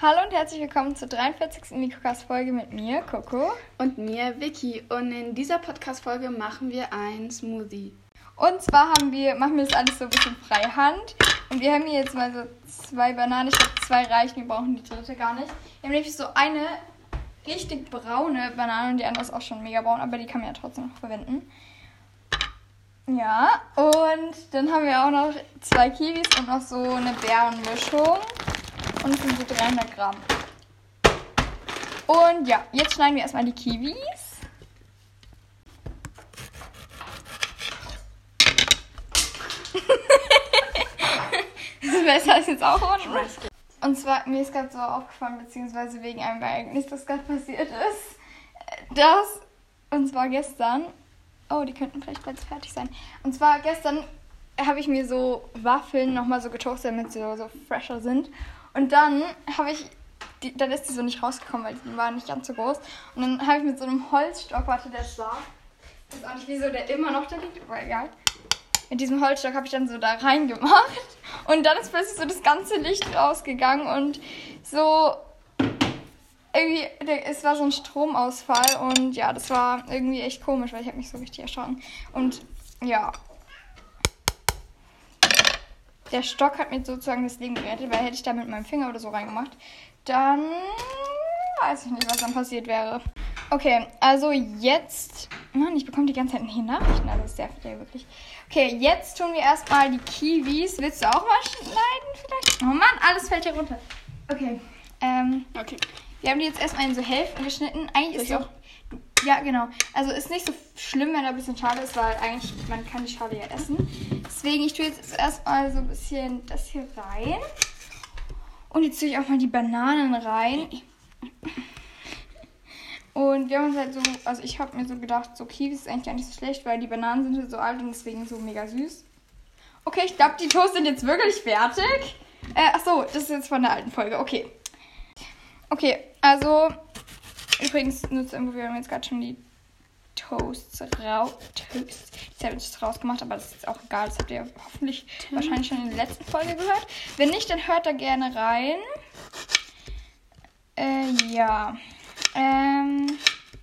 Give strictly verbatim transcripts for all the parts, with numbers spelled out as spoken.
Hallo und herzlich willkommen zur dreiundvierzigsten Mikrocast-Folge mit mir, Coco. Und mir, Vicky. Und in dieser Podcast-Folge machen wir ein Smoothie. Und zwar haben wir, machen wir das alles so ein bisschen freihand. Und wir haben hier jetzt mal so zwei Bananen. Ich glaube, zwei reichen, wir brauchen die dritte gar nicht. Wir haben nämlich so eine richtig braune Banane und die andere ist auch schon mega braun, aber die kann man ja trotzdem noch verwenden. Ja, und dann haben wir auch noch zwei Kiwis und noch so eine Beerenmischung. Und es sind so dreihundert Gramm. Und ja, jetzt schneiden wir erstmal die Kiwis. Das ist besser als jetzt auch ohne. Und zwar, mir ist gerade so aufgefallen, beziehungsweise wegen einem Ereignis, das gerade passiert ist, dass, und zwar gestern, oh, die könnten vielleicht bald fertig sein. Und zwar gestern habe ich mir so Waffeln nochmal so getoastet, damit sie so, so fresher sind. Und dann habe ich, die, dann ist die so nicht rausgekommen, weil die war nicht ganz so groß. Und dann habe ich mit so einem Holzstock, warte, der ist da. Ich weiß auch nicht, wieso der immer noch da liegt, aber egal. Mit diesem Holzstock habe ich dann so da reingemacht. Und dann ist plötzlich so das ganze Licht rausgegangen und so irgendwie, es war so ein Stromausfall. Und ja, das war irgendwie echt komisch, weil ich habe mich so richtig erschrocken. Und ja, der Stock hat mir sozusagen das Leben gerettet, weil hätte ich da mit meinem Finger oder so reingemacht, dann weiß ich nicht, was dann passiert wäre. Okay, also jetzt, Mann, ich bekomme die ganze Zeit hier Nachrichten, also das ist sehr viel wirklich. Okay, jetzt tun wir erstmal die Kiwis. Willst du auch mal schneiden vielleicht? Oh Mann, alles fällt hier runter. Okay, ähm, Okay. wir haben die jetzt erstmal in so Hälften geschnitten. Eigentlich ist die auch, ja genau, also ist nicht so schlimm, wenn da ein bisschen Schale ist, weil eigentlich, man kann die Schale ja essen. Deswegen, ich tue jetzt erstmal so ein bisschen das hier rein. Und jetzt tue ich auch mal die Bananen rein. Und wir haben uns halt so, also ich habe mir so gedacht, so Kiwis ist eigentlich gar nicht so schlecht, weil die Bananen sind so alt und deswegen so mega süß. Okay, ich glaube, die Toast sind jetzt wirklich fertig. Äh, ach so, das ist jetzt von der alten Folge, okay. Okay, also, übrigens, nur zur Info, wir haben jetzt gerade schon die Toasts raus, Toast, die Sandwiches rausgemacht, aber das ist jetzt auch egal, das habt ihr hoffentlich mhm. wahrscheinlich schon in der letzten Folge gehört. Wenn nicht, dann hört da gerne rein. Äh, ja. Ähm.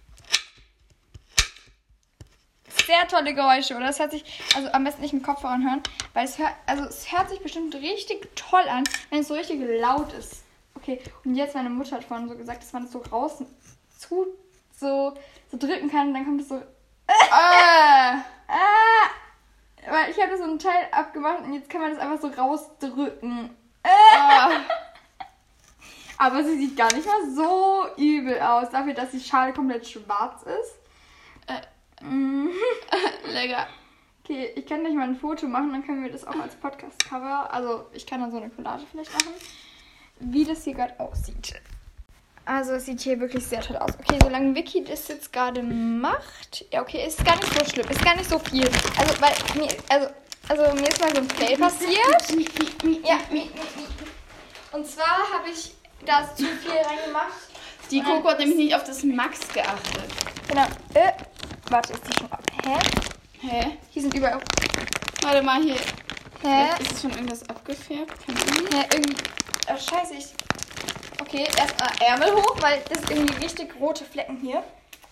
Sehr tolle Geräusche, oder? Das hört sich, also am besten nicht mit Kopfhörern hören, weil es hört, also es hört sich bestimmt richtig toll an, wenn es so richtig laut ist. Okay, und jetzt, meine Mutter hat vorhin so gesagt, dass man das so raus zu, so, so drücken kann und dann kommt es so. Äh, äh, weil ich habe so ein Teil abgemacht und jetzt kann man das einfach so rausdrücken. Äh. Aber sie sieht gar nicht mal so übel aus, dafür, dass die Schale komplett schwarz ist. Äh, mm. Lecker. Okay, ich kann gleich mal ein Foto machen, dann können wir das auch als Podcast-Cover, also ich kann dann so eine Collage vielleicht machen, wie das hier gerade aussieht. Also es sieht hier wirklich sehr toll aus. Okay, solange Vicky das jetzt gerade macht, ja okay, ist gar nicht so schlimm, ist gar nicht so viel. Also, weil mir, also, also mir ist mal so ein Fail passiert. Ja, und zwar habe ich da ist zu viel reingemacht. Die Coco hat nämlich nicht auf das Max geachtet. Genau. Äh, warte, ist die schon ab? Hä? Hä? Hier sind überall. Warte mal, hier. Hä? Ist es schon irgendwas abgefärbt? Keine Ahnung. Hä, irgendwie. Oh, scheiße, ich. Okay, erstmal Ärmel hoch, weil das ist irgendwie richtig rote Flecken hier.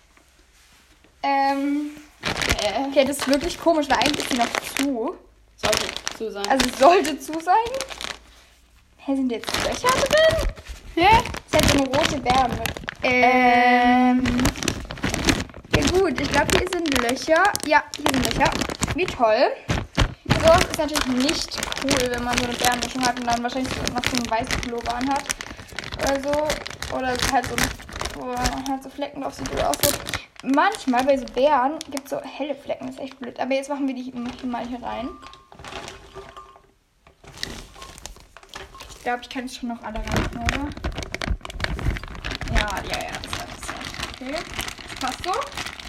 Ähm. Äh. Okay, das ist wirklich komisch, weil eigentlich ist die noch zu. Sollte zu sein. Also sollte zu sein. Hä, sind jetzt Löcher drin? Hä? Es hat so eine rote Beeren mit. Ähm. Ja gut, ich glaube hier sind Löcher. Ja, hier sind Löcher. Wie toll. Sowas ist natürlich nicht cool, wenn man so eine Beerenmischung hat und dann wahrscheinlich so noch so einen weißen Pullover anhat. Oder so. Oder halt so, wo halt so Flecken drauf sind oder auch so. Manchmal bei so Beeren gibt es so helle Flecken. Das ist echt blöd. Aber jetzt machen wir die mal hier rein. Ich glaube, ich kann es schon noch alle rein, oder? Ja, ja, ja. Das ist das. Okay. Das passt so.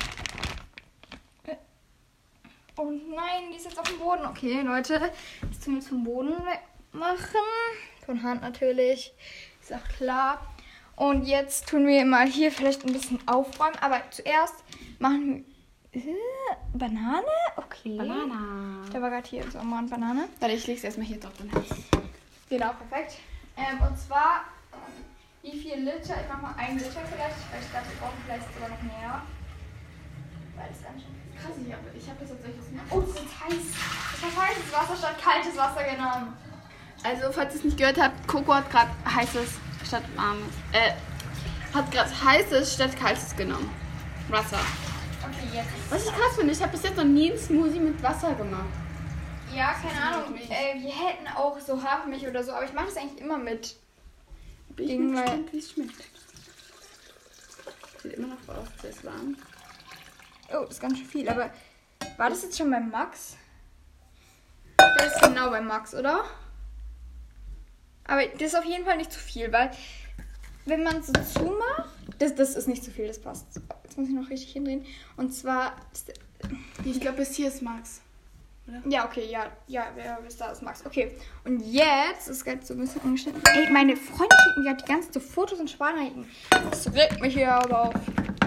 Oh nein, die ist jetzt auf dem Boden. Okay, Leute. Das tun wir zum Boden wegmachen. Von Hand natürlich. Ist auch klar. Und jetzt tun wir mal hier vielleicht ein bisschen aufräumen. Aber zuerst machen wir... Äh, Banane? Okay. Banane. Da war gerade hier so eine Banane. Warte, ich leg's erstmal hier drauf. Genau, perfekt. Ähm, und zwar vier Liter. Ich mach mal einen Liter vielleicht. Weil ich glaube, wir brauchen vielleicht sogar noch mehr. Weil es ganz schön viel. Krass, ich habe ich hab das tatsächlich nicht. Oh, das ist heiß. Ich habe heißes Wasser statt kaltes Wasser genommen. Also, falls ihr es nicht gehört habt, Coco hat gerade heißes statt warmes. Äh, hat gerade heißes statt kaltes genommen. Wasser. Okay, jetzt. Was ich krass finde, ich habe bis jetzt noch nie einen Smoothie mit Wasser gemacht. Ja, keine Ahnung. Äh, wir hätten auch so Hafermilch oder so, aber ich mache das eigentlich immer mit. Bin ich Ging mal mal- gespannt, wie es schmeckt. Sieht immer noch aus, als ist warm. Oh, das ist ganz schön viel, aber war das jetzt schon beim Max? Das ist genau beim Max, oder? Aber das ist auf jeden Fall nicht zu viel, weil wenn man so zumacht, das, das ist nicht zu viel, das passt. Jetzt muss ich noch richtig hindrehen. Und zwar, ist, Ich glaube, bis hier ist Max. ja, okay, ja, ja, wer bis da ist Max. Okay, und jetzt ist gerade so ein bisschen angeschnitten. Ey, meine Freundin schickt mir gerade die ganzen so Fotos und Sparnachrichten. Das regt mich hier aber auf.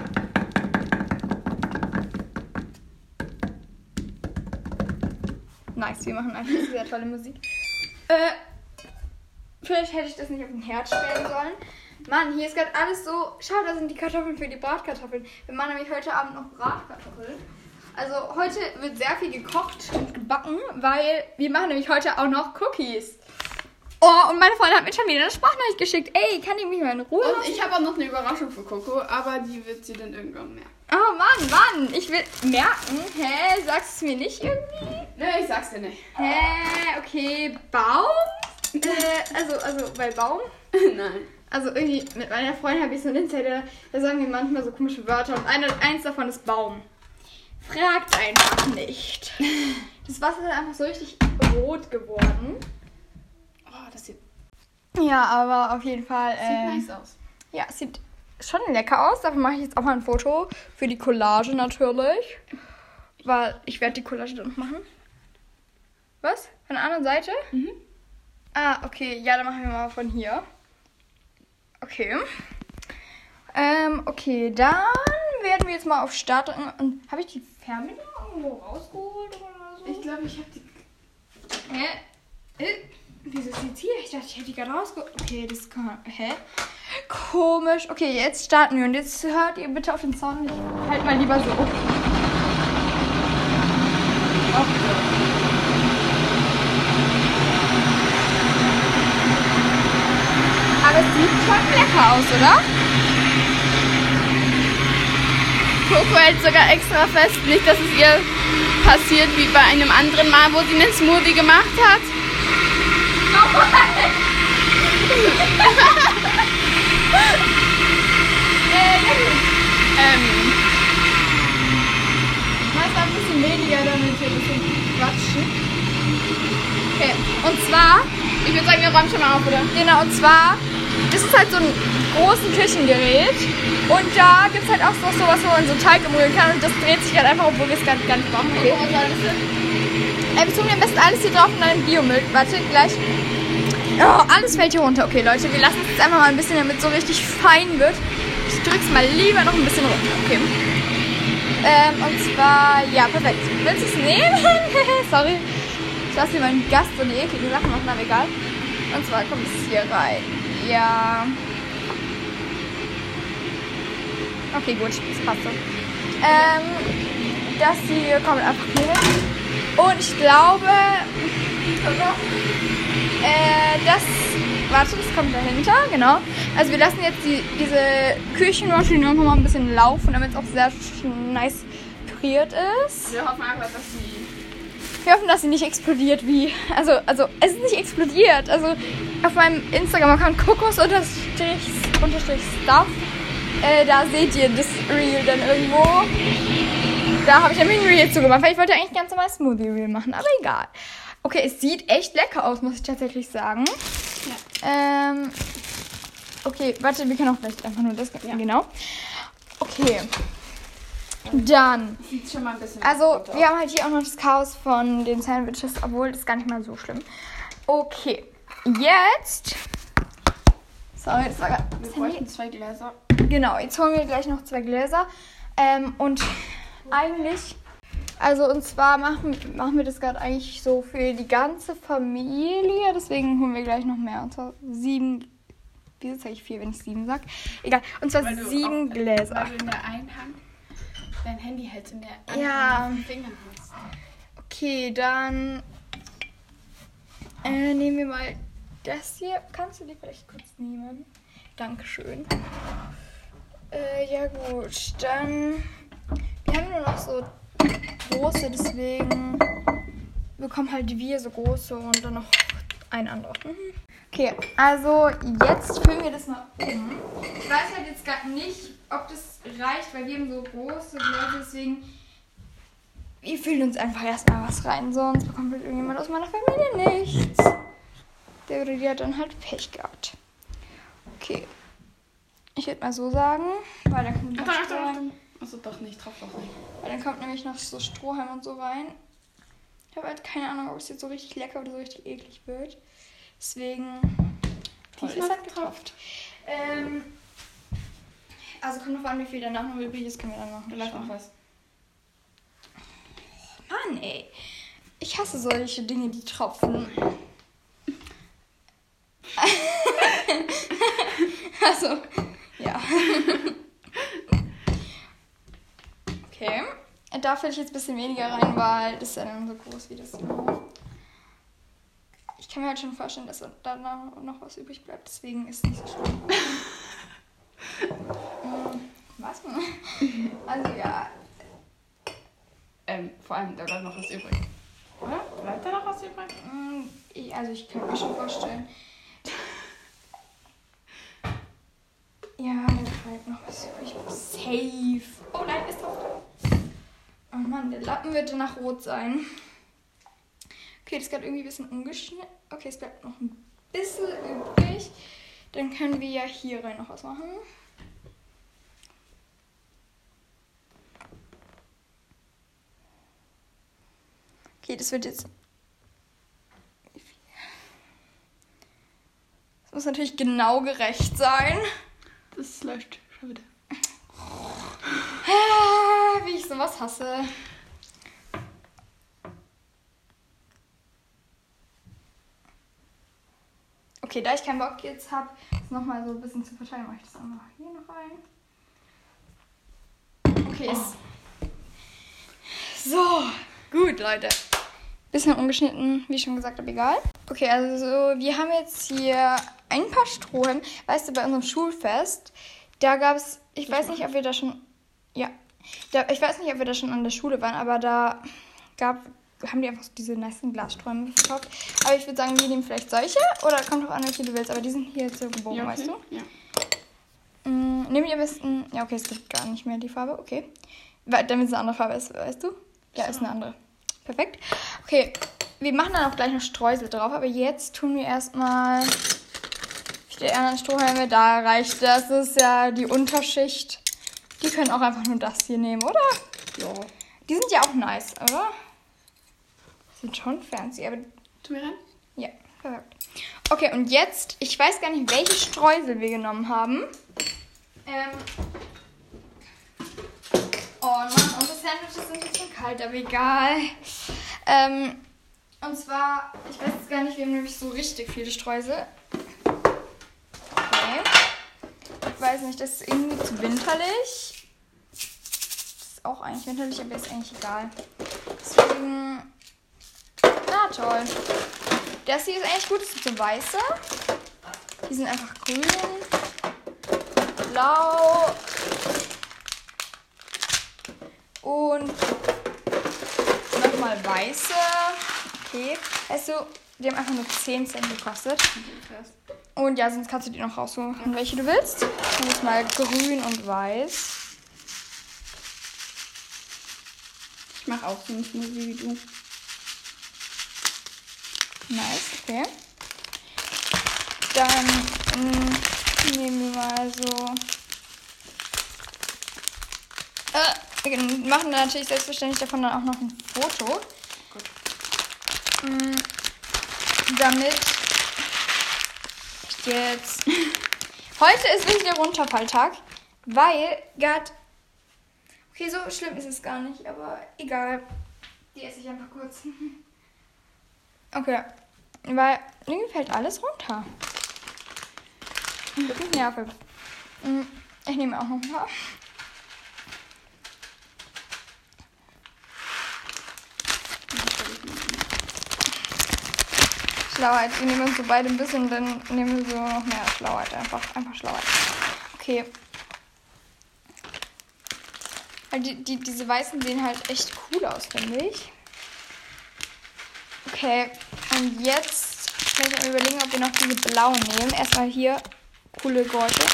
Nice, wir machen einfach sehr tolle Musik. Äh, vielleicht hätte ich das nicht auf den Herd stellen sollen. Mann, hier ist gerade alles so... Schau, da sind die Kartoffeln für die Bratkartoffeln. Wir machen nämlich heute Abend noch Bratkartoffeln. Also heute wird sehr viel gekocht und gebacken, weil wir machen nämlich heute auch noch Cookies. Oh, und meine Freundin hat mir schon wieder eine Sprachnachricht geschickt. Ey, kann ich mich mal in Ruhe Und lassen? ich habe auch noch eine Überraschung für Coco, aber die wird sie dann irgendwann merken. Oh Mann, Mann, ich will merken. Hä, sagst du es mir nicht irgendwie? Ne, ich sag's dir nicht. Hä, okay, Baum? Äh, also, also bei Baum? Nein. Also irgendwie mit meiner Freundin habe ich so einen Insider, da sagen wir manchmal so komische Wörter und eine, eins davon ist Baum. Fragt einfach nicht. Das Wasser ist einfach so richtig rot geworden. Oh, das sieht, Ja, aber auf jeden Fall. sieht ähm, nice aus. Ja, es sieht schon lecker aus. Dafür mache ich jetzt auch mal ein Foto für die Collage natürlich. Weil ich werde die Collage dann noch machen. Was? Von der anderen Seite? Mhm. Ah, okay. Ja, dann machen wir mal von hier. Okay. Ähm, okay, dann werden wir jetzt mal auf Start drücken. Und habe ich die Fernbedienung irgendwo rausgeholt oder so? Ich glaube, ich habe die... Hä? Äh, wieso ist die jetzt hier? Ich dachte, ich hätte die gerade rausgeholt. Okay, das kann... Hä? Komisch. Okay, jetzt starten wir. Und jetzt hört ihr bitte auf den Sound. Ich halt mal lieber so. Aber es sieht schon lecker aus, oder? Coco hält sogar extra fest, nicht, dass es ihr passiert wie bei einem anderen Mal, wo sie einen Smoothie gemacht hat. ähm, Mach mal ein bisschen weniger, damit wir ein bisschen quatschen. Okay, und zwar, ich würde sagen, wir räumen schon mal auf, oder? genau, und zwar, das ist halt so ein großes Küchengerät und da gibt es halt auch so sowas, wo man so Teig umrühren kann und das dreht sich halt einfach, obwohl wir es gar, gar nicht brauchen. Okay. Was war das denn? Äh, wir tun am besten alles hier drauf und dann Biomüll. Warte, gleich. Oh, alles fällt hier runter. Okay, Leute, wir lassen es jetzt einfach mal ein bisschen, damit es so richtig fein wird. Ich drück's mal lieber noch ein bisschen runter. Okay. Ähm, und zwar, ja, perfekt. Willst du es nehmen? Sorry. Ich lasse hier meinen Gast so eine eklige Sachen machen, aber egal. Und zwar kommt es hier rein. Ja. Okay, gut, das passt so. Ähm, das hier kommt einfach hier hin. Und ich glaube, äh, das, warte, das kommt dahinter, genau. Also wir lassen jetzt die, diese Küchenmaschine einfach mal ein bisschen laufen, damit es auch sehr nice püriert ist. Wir hoffen einfach, dass sie... Wir hoffen, dass sie nicht explodiert wie, also, also es ist nicht explodiert. Also auf meinem Instagram-Account kokos-stuff, äh, da seht ihr das Reel dann irgendwo. Da habe ich nämlich ein Reel zugemacht, weil ich wollte eigentlich ganz normal Smoothie-Reel machen, aber egal. Okay, es sieht echt lecker aus, muss ich tatsächlich sagen. Ja. Ähm, okay, warte, wir können auch vielleicht einfach nur das, ja. Genau. Okay, dann, Sieht schon mal ein bisschen also aus. wir haben halt hier auch noch das Chaos von den Sandwiches, obwohl das gar nicht mal so schlimm. Okay, jetzt, sorry, das war gerade Wir bräuchten zwei Gläser. Genau, jetzt holen wir gleich noch zwei Gläser. Ähm, und eigentlich, also und zwar machen, machen wir das gerade eigentlich so für die ganze Familie. Deswegen holen wir gleich noch mehr. Und zwar sieben, Wieso zeige ich vier, wenn ich sieben sage? Egal. Und zwar Weil du sieben auch, Gläser. Weil du in der einen Hand dein Handy hältst, in der anderen Ja. Hand den Fingern hast. Okay, dann äh, nehmen wir mal das hier. Kannst du die vielleicht kurz nehmen? Dankeschön. Äh, ja gut, dann... Wir haben nur noch so große, deswegen bekommen halt wir so große und dann noch ein anderes. Mhm. Okay, also jetzt füllen wir das mal um. Ich weiß halt jetzt gar nicht, ob das reicht, weil wir haben so große Gläser, deswegen wir füllen uns einfach erstmal was rein, sonst bekommt halt irgendjemand aus meiner Familie nichts. Der oder die hat dann halt Pech gehabt. Okay. Ich würde mal so sagen, weil dann kommt noch Achtung, Stroh Achtung, rein. Achtung. Achso, doch nicht, drauf doch nicht. Weil dann kommt nämlich noch so Strohhalm und so rein. Ich habe halt keine Ahnung, ob es jetzt so richtig lecker oder so richtig eklig wird. Deswegen, Toll, die ist halt getropft. Ähm, also kommt noch an, wie viel danach noch übrig ist, können wir dann noch Vielleicht noch was. Mann, ey. Ich hasse solche Dinge, die tropfen. Also, ja. Okay. Da fülle ich jetzt ein bisschen weniger rein, weil das ist ja dann so groß wie das. Ich kann mir halt schon vorstellen, dass da noch was übrig bleibt. Deswegen ist es nicht so schlimm. Was? Also ja. Ähm, vor allem, da bleibt noch was übrig. Oder? Bleibt da noch was übrig? Ich, also ich kann mir schon vorstellen. Ja, da bleibt noch was übrig. Safe. Oh nein, ist drauf. Oh Mann, der Lappen wird danach rot sein. Okay, das ist gerade irgendwie ein bisschen ungeschnitten. Okay, es bleibt noch ein bisschen übrig. Dann können wir ja hier rein noch was machen. Okay, das wird jetzt... Das muss natürlich genau gerecht sein. Das läuft schon wieder. Ah, wie ich sowas hasse. Okay, da ich keinen Bock jetzt habe, das nochmal so ein bisschen zu verteilen, mache ich das einfach hier noch rein. Okay, ist... So, gut, Leute. Bisschen ungeschnitten, wie ich schon gesagt habe, egal. Okay, also wir haben jetzt hier ein paar Strohhalme. Weißt du, bei unserem Schulfest, da gab es, ich weiß nicht, ob wir da schon, ja, da, ich weiß nicht, ob wir da schon an der Schule waren, aber da gab, haben die einfach so diese nicen Glasstrohhalme verkauft. Aber ich würde sagen, wir nehmen vielleicht solche oder kommt drauf an, welche du willst, aber die sind hier jetzt so gebogen, Ja, okay. weißt du? Ja. Mm, nehmen wir am besten, ja okay, es gibt gar nicht mehr die Farbe, okay. Weil, damit es eine andere Farbe ist, weißt du? Ja, ist eine andere. Perfekt. Okay, wir machen dann auch gleich noch Streusel drauf, aber jetzt tun wir erstmal die anderen Strohhalme. Da reicht das. Das ist ja die Unterschicht. Die können auch einfach nur das hier nehmen, oder? Ja. Die sind ja auch nice, oder? Sind schon fancy, aber... Tu mir rein? Ja, perfekt. Okay, und jetzt, ich weiß gar nicht, welche Streusel wir genommen haben. Ähm... Oh Mann, unsere Sandwiches sind jetzt schon kalt, aber egal. Ähm, und zwar, ich weiß jetzt gar nicht, wir haben nämlich so richtig viele Streusel. Okay. Ich weiß nicht, das ist irgendwie zu winterlich. Das ist auch eigentlich winterlich, aber ist eigentlich egal. Deswegen, na toll. Das hier ist eigentlich gut, das sind so weiße. Die sind einfach grün, blau. Und nochmal weiße. Okay. Weißt du, die haben einfach nur zehn Cent gekostet. Und ja, sonst kannst du die noch raussuchen, welche du willst. Und jetzt mal grün und weiß. Ich mache auch so einen Smoothie wie du. Nice, okay. Dann mh, nehmen wir mal so... Äh, wir machen dann natürlich selbstverständlich davon dann auch noch ein Foto. Gut. Mm, damit jetzt... Heute ist wirklich der Runterfalltag, weil gerade... Okay, so schlimm ist es gar nicht, aber egal. Die esse ich einfach kurz. Okay, weil irgendwie fällt alles runter. Wirklich nervig. Ich nehme auch noch ein paar. Schlauheit. Wir nehmen uns so beide ein bisschen, dann nehmen wir so noch mehr Schlauheit. Einfach, einfach Schlauheit. Okay. Also die, die, diese weißen sehen halt echt cool aus, finde ich. Okay. Und jetzt vielleicht mal überlegen, ob wir noch diese blauen nehmen. Erstmal hier coole Geräusche.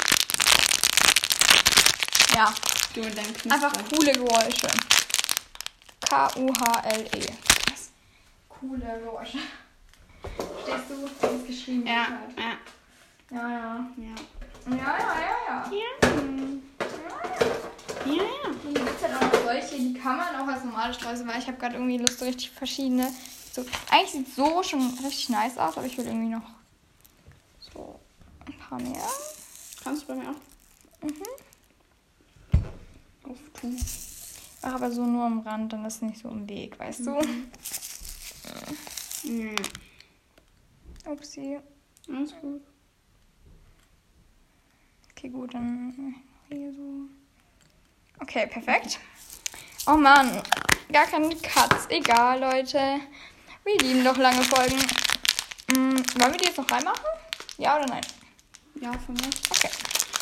Ja. Du und dein Knister. Einfach coole Geräusche. K U H L E. Was? Coole Geräusche. Verstehst du? Das ist geschrieben. Ja, halt. ja. Ja, ja. Ja. Ja, ja, ja, ja. Ja. Ja, ja. Und hier gibt es halt auch noch solche, die kann man auch als normale Streusel, weil ich habe gerade irgendwie Lust, so richtig verschiedene. So, eigentlich sieht so schon richtig nice aus, aber ich will irgendwie noch so ein paar mehr. Kannst du bei mir auch? Mhm. Auftun. Ach, aber so nur am Rand, dann ist nicht so im Weg, weißt du? Mhm. Upsi. Alles gut. Okay, gut, dann hier so. Okay, perfekt. Oh Mann, gar keine Cuts. Egal, Leute. Wir lieben doch lange Folgen. Hm, wollen wir die jetzt noch reinmachen? Ja oder nein? Ja, von mir. Okay.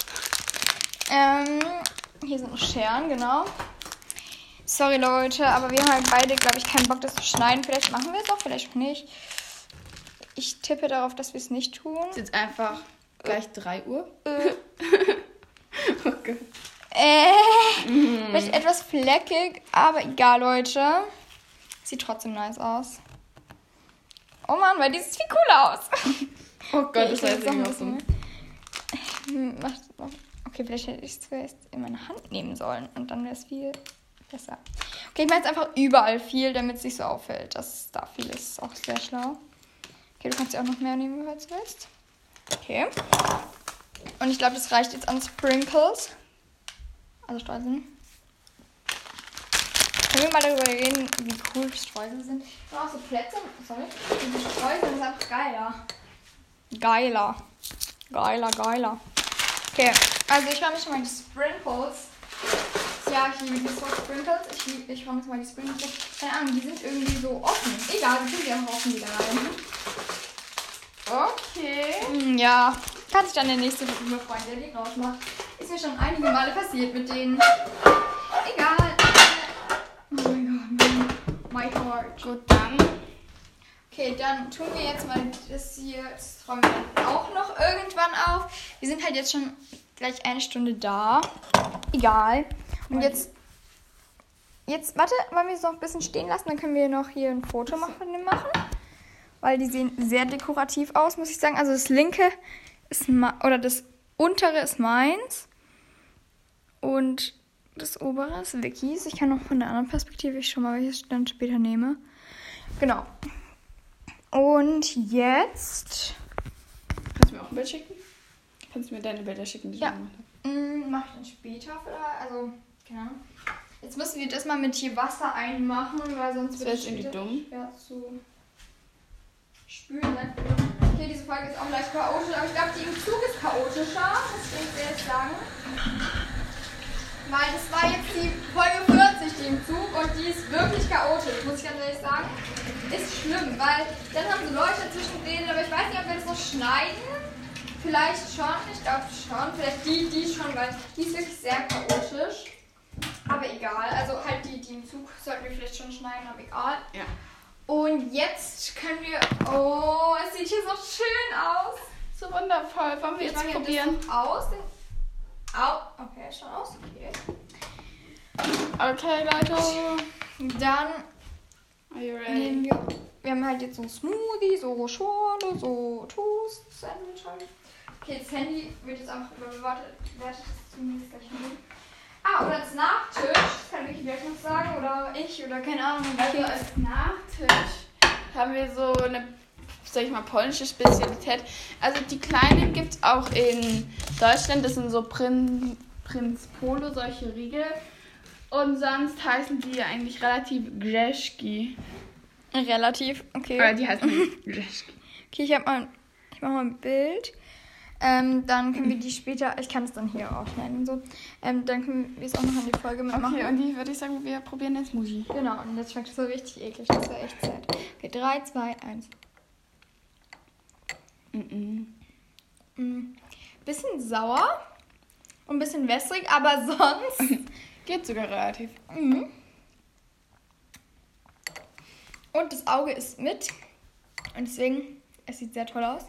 Ähm, hier sind noch Scheren, genau. Sorry, Leute, aber wir haben halt beide, glaube ich, keinen Bock, das zu schneiden. Vielleicht machen wir es auch, vielleicht auch nicht. Ich tippe darauf, dass wir es nicht tun. Ist jetzt einfach gleich drei Uhr. Äh, Okay. äh, Mhm. vielleicht etwas fleckig, aber egal, Leute. Sieht trotzdem nice aus. Oh Mann, weil die sieht viel cooler aus. Oh Gott, Okay, das ich will heißt jetzt noch ein irgendwie bisschen so. mehr. Hm, macht- macht- Okay, vielleicht hätte ich es zuerst in meine Hand nehmen sollen und dann wäre es viel besser. Okay, ich mache jetzt einfach überall viel, damit es nicht so auffällt, dass da viel ist. Ist auch sehr schlau. Okay, du kannst ja auch noch mehr nehmen, falls du willst. Okay. Und ich glaube, das reicht jetzt an Sprinkles. Also Streuseln. Können wir mal darüber reden, wie cool Streusel sind? Ich habe auch so Plätze. Sorry. Diese Streusel ist einfach geiler. Geiler. Geiler, geiler. Okay, also ich mache mich mal die Sprinkles. Ja, ich liebe diese Sprinkles. Ich, lieb, ich mache mich mal die Sprinkles. Keine Ahnung, die sind irgendwie so offen. Egal, wir tun die einfach offen wieder rein. Okay. Ja, kann sich dann der nächste Freund, der die rausmacht. Ist mir schon einige Male passiert mit denen. Egal. Oh mein Gott, my heart. Gut, dann. Okay, dann tun wir jetzt mal das hier, das räumen wir dann auch noch irgendwann auf. Wir sind halt jetzt schon gleich eine Stunde da. Egal. Und jetzt, jetzt, warte, wollen wir es noch ein bisschen stehen lassen? Dann können wir noch hier ein Foto machen, von dem machen. Weil die sehen sehr dekorativ aus, muss ich sagen. Also das linke ist, oder das untere ist meins. Und das obere ist Vickys. Ich kann noch von der anderen Perspektive schon mal welches dann später nehme. Genau. Und jetzt Kannst du mir auch ein Bild schicken? Kannst du mir deine Bilder schicken, die Ja. du gemacht hast? mh, mache ich dann später vielleicht. Also, keine Ahnung. Jetzt müssen wir das mal mit hier Wasser einmachen, weil sonst Das wird wäre es jetzt irgendwie später dumm. schwer zu spülen. Ne? Okay, diese Folge ist auch leicht chaotisch, aber ich glaube, die im Zug ist chaotischer. Das will ich jetzt sagen. Weil das war jetzt die Folge vierzig, die im Zug, und die ist wirklich chaotisch, muss ich ganz ehrlich sagen. Ist schlimm, weil dann haben so Leute dazwischen geredet, aber ich weiß nicht, ob wir das noch schneiden. Vielleicht schon, ich glaube schon. Vielleicht die, die schon, weil die ist wirklich sehr chaotisch. Aber egal, also halt die, die im Zug sollten wir vielleicht schon schneiden, aber egal. Ja. Und jetzt können wir, oh, es sieht hier so schön aus. So wundervoll. Wollen wir Ich jetzt mache probieren? das noch aus. Den, au, okay, schon aus, okay. Okay, Leute. Dann Are you nehmen ready? wir, wir haben halt jetzt so Smoothie, so Schorle, so Toast, Sandwich halt. Okay, das Handy wird jetzt auch überwartet, wertet das zumindest gleich hin. Ah, oder als Nachtisch, das kann Vicky gleich noch sagen, oder ich, oder keine Ahnung. Also als Nachtisch haben wir so eine, sag ich mal, polnische Spezialität. Also die kleinen gibt es auch in Deutschland. Das sind so Prin, Prinz Polo, solche Riegel. Und sonst heißen die eigentlich relativ Grzeski. Relativ, okay. Oder die heißen Grzeski. Okay, ich hab mal, ich mach mal ein Bild. Ähm, dann können wir die später, ich kann es dann hier auch schneiden und so. Ähm, dann können wir es auch noch an die Folge mitmachen. Okay, und die würde ich sagen, wir probieren jetzt Mushi. Genau, und jetzt schmeckt es so richtig eklig. Das wäre echt sad. Okay, drei, zwei, eins. Mm-mm. Mm. Bisschen sauer und ein bisschen wässrig, aber sonst... Geht sogar relativ. Mhm. Und das Auge ist mit. Und deswegen, es sieht sehr toll aus.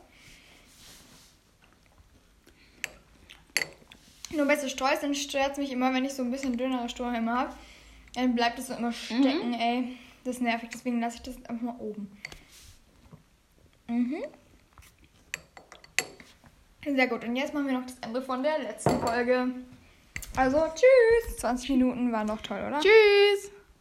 Nur bei so Streuseln stört es mich immer, wenn ich so ein bisschen dünnere Strohhalme habe. Dann bleibt es so immer stecken, mhm. ey. Das ist nervig, deswegen lasse ich das einfach mal oben. Mhm. Sehr gut, und jetzt machen wir noch das Ende von der letzten Folge. Also, tschüss. zwanzig Minuten war noch toll, oder? Tschüss.